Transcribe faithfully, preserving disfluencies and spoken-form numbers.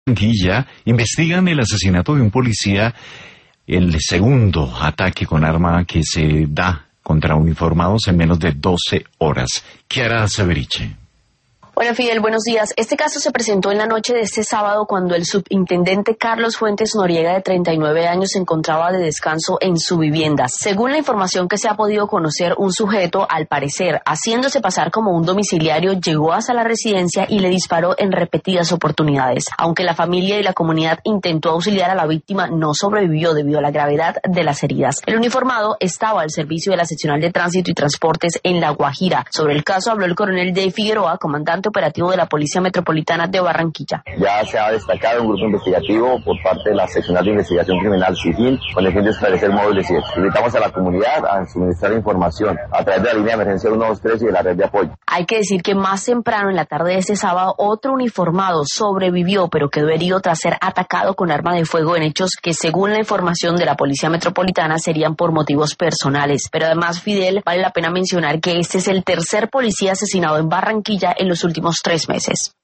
Barranquilla investigan el asesinato de un policía, el segundo ataque con arma que se da contra uniformados en menos de doce horas. Kiara Severiche. Bueno, Fidel, buenos días. Este caso se presentó en la noche de este sábado cuando el subintendente Carlos Fuentes Noriega, de treinta y nueve años, se encontraba de descanso en su vivienda. Según la información que se ha podido conocer, un sujeto, al parecer, haciéndose pasar como un domiciliario, llegó hasta la residencia y le disparó en repetidas oportunidades. Aunque la familia y la comunidad intentó auxiliar a la víctima, no sobrevivió debido a la gravedad de las heridas. El uniformado estaba al servicio de la seccional de tránsito y transportes en La Guajira. Sobre el caso habló el coronel Dey Figueroa, comandante operativo de la Policía Metropolitana de Barranquilla. Ya se ha destacado un grupo investigativo por parte de la Seccional de Investigación Criminal SIGIN con el fin de esclarecer móviles y hechos. Invitamos a la comunidad a suministrar información a través de la línea de emergencia uno dos tres y de la red de apoyo. Hay que decir que más temprano en la tarde de este sábado, otro uniformado sobrevivió, pero quedó herido tras ser atacado con arma de fuego en hechos que, según la información de la Policía Metropolitana, serían por motivos personales. Pero además, Fidel, vale la pena mencionar que este es el tercer policía asesinado en Barranquilla en los últimos tres meses.